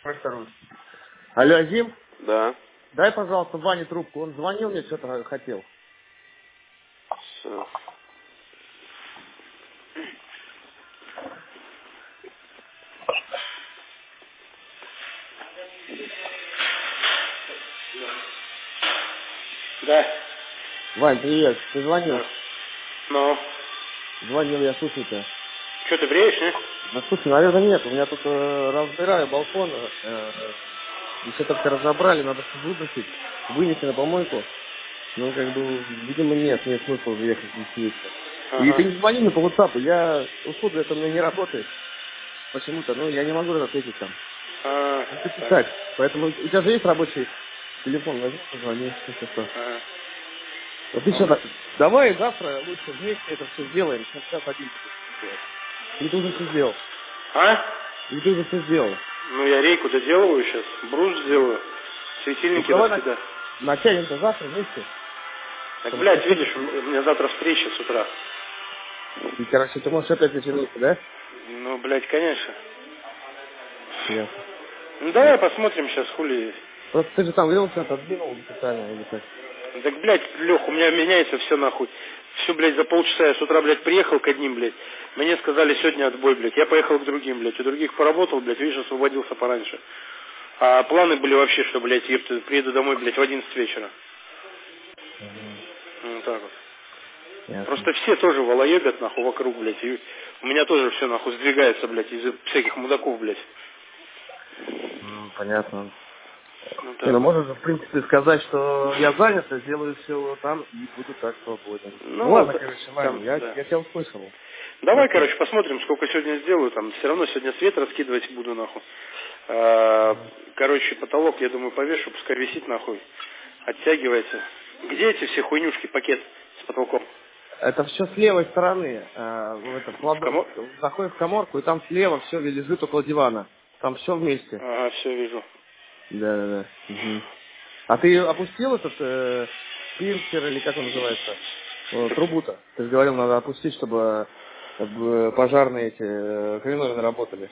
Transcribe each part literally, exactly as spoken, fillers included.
Второй. Алло, Азим? Да. Дай, пожалуйста, Ване трубку. Он звонил мне, что-то хотел. Все. Да. Вань, привет. Ты звонил? Да. Ну. Звонил я, слушай-то. Что, ты бреешь, не? Да слушай, наверное, нет. У меня тут э, разбираю балкон. Э, э, еще только разобрали, надо все выбросить. Вынести на помойку. Ну, как бы, видимо, нет, нет смысла уже ехать здесь вечером. И ты Ага. не звони мне по WhatsApp, я услуга это у меня не работает. Почему-то, ну, я не могу ответить там. А, Только понятно. писать. Поэтому у тебя же есть рабочий телефон, возьми, позвони, если что. Ага. Вот ты что, Ну, давай завтра лучше вместе это все сделаем, чем сейчас один ты будешь делать. Или ты уже все сделал? а? Или ты уже все сделал? Ну, я рейку доделываю сейчас. Брус сделаю. Ну Светильники давай на... раскидаю. натянем-то завтра вместе. Так, Потому что блядь, сегодня... видишь, у меня завтра встреча с утра. И, короче, ты можешь опять вечериться, да? Ну, блядь, конечно. Ясно. Ну, давай посмотрим сейчас, хули. Просто ты же там велся, отодвинул специально или как? Так, блядь, Лех, у меня меняется все нахуй. Все, блядь, за полчаса я с утра, блядь, приехал к одним, блядь. Мне сказали сегодня отбой, блядь. Я поехал к другим, блядь. У других поработал, блядь, видишь, освободился пораньше. А планы были вообще, что, блядь, ёпта, приеду домой, блядь, в одиннадцать вечера. Угу. Ну, вот так вот. Ясно. Просто все тоже волоебят, нахуй, вокруг, блядь. И у меня тоже все, нахуй, сдвигается, блядь, из-за всяких мудаков, блядь. Ну, понятно. Ну, Не, ну так вот. можно же, в принципе, сказать, что я занят, я сделаю все там и буду так свободен. Ну Ну, ладно, т- короче, там, Ваня, я, да. я тебя услышал. Давай, Хорошо. короче, посмотрим, сколько сегодня сделаю. Там все равно сегодня свет раскидывать буду, нахуй. А, короче, потолок, я думаю, повешу, пускай висит, нахуй. Оттягивается. Где эти все хуйнюшки, пакет с потолком? Это все с левой стороны. А, в это, в В кладо- комо... в- заходишь в коморку, и там слева все лежит около дивана. Там все вместе. Ага, все вижу. Да, да, да. Мгм. А ты опустил этот э, спинкер, или как он называется? Э, Так, трубу-то? Ты же говорил, надо опустить, чтобы э, пожарные эти э, хреновины работали.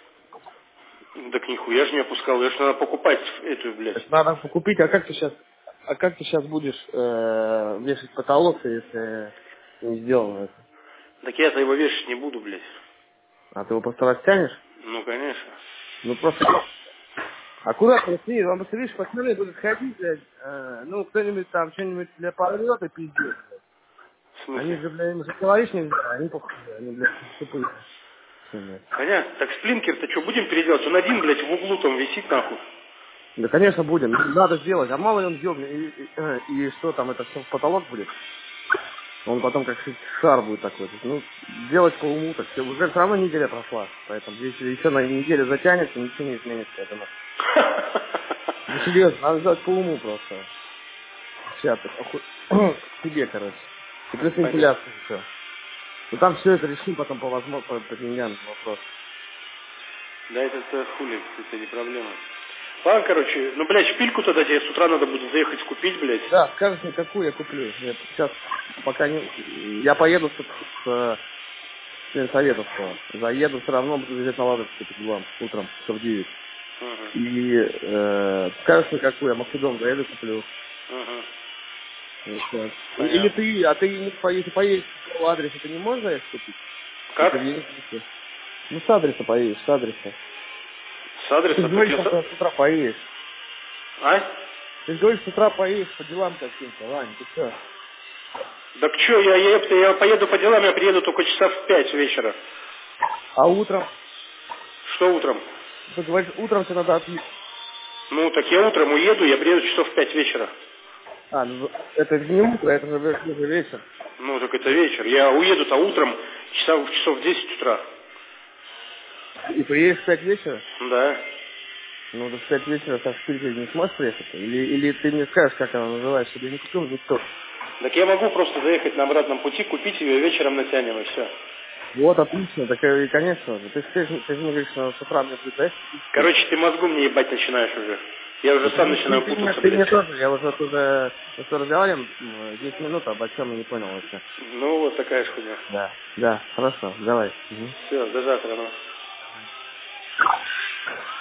так нихуя же не опускал. Я ж надо покупать эту, блядь. Это надо купить, а как ты сейчас, а как ты сейчас будешь э, вешать потолок, если не сделано это? Так я-то его вешать не буду, блядь. А ты его просто растянешь? Ну, конечно. Ну просто аккуратно с ней, он просто, видишь, пацаны будут ходить, блядь, э, ну кто-нибудь там что-нибудь для порвет и пиздец, блядь. В Они смысле? же, блядь, им же говоришь нельзя, они похуй, они, блядь, тупые. Все, блядь. Понятно. Так сплинкер-то что, будем переделать? Он один, блядь, в углу там висит, нахуй. Да, конечно, будем, надо сделать, а мало ли он сделал, и, и, э, и что там, это все в потолок будет? Он потом как шар будет такой. Ну, делать по уму, так все. Уже все равно неделя прошла. Поэтому если еще на неделю затянется, ничего не изменится, я думаю. Ну, серьезно, надо делать по уму просто. Сейчас, так, оху- к тебе, короче. И плюс Понятно. вентиляция еще. Ну, там все это решим потом по возможно, по, по деньгам вопрос. Да это хули, это не проблема. Ладно, короче, ну, блядь, шпильку тогда тебе с утра надо будет заехать купить, блядь. Да, скажешь мне, какую я куплю. Я сейчас пока не... Я поеду с, с, с Советовского. Заеду, все равно буду лежать на ладошке по делам утром, часов в девять. Ага, И э, скажешь мне, какую я Максидом заеду, куплю. ага, И всё. Или понятно. ты, а ты, не по- если поедешь по какому адресу, ты не можешь заехать купить? Или ты Как? едешь вместе? Ну, с адреса поедешь, с адреса. С Ты же адреса, так говоришь, я... что с- с утра поедешь. А? Ты же говоришь, с утра поедешь по делам каким-то, Вань, ты что? Так что, я, я, я поеду по делам, я приеду только часа в пять вечера. А утром? Что утром? Ты говоришь, утром тебе надо отъехать. Ну, так я утром уеду, я приеду часов в пять вечера. А, ну, это же не утро, это же ве- уже вечер. Ну, так это вечер. Я уеду-то утром часов, часов в десять утра. И приедешь в пять вечера? Да. Ну, до в пять вечера со шпилькой не сможешь приехать? Или, или ты мне скажешь, как она называется, чтобы я не купил никто? Так я могу просто заехать на обратном пути, купить ее, вечером натянем, и все. Вот, отлично, так и, конечно же. Ты, ж- ты, ж- ты же мне говоришь, что с утра мне будет заехать купить шпильку. Короче, ты мозгу мне ебать начинаешь уже. Я уже Да ты, сам мне- ты, начинаю ты, мне, путаться, ты блядь. мне тоже, я уже тут уже, мы что разговариваем, м, десять минут, об чем я не понял вообще. Ну, вот такая ж хуйня. Да. Да, хорошо, давай. Мгм. Все, до завтра, ну. Давай.